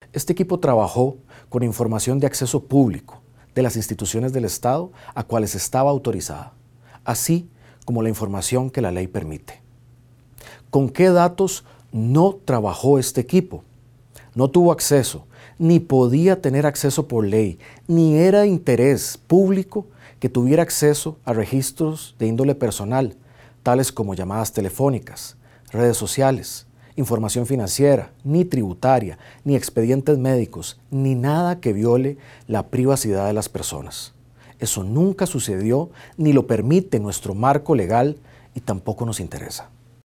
Este equipo trabajó con información de acceso público de las instituciones del Estado a cuales estaba autorizada, así como la información que la ley permite. ¿Con qué datos no trabajó este equipo? No tuvo acceso, ni podía tener acceso por ley, ni era de interés público que tuviera acceso a registros de índole personal, tales como llamadas telefónicas, redes sociales, información financiera, ni tributaria, ni expedientes médicos, ni nada que viole la privacidad de las personas. Eso nunca sucedió, ni lo permite nuestro marco legal y tampoco nos interesa.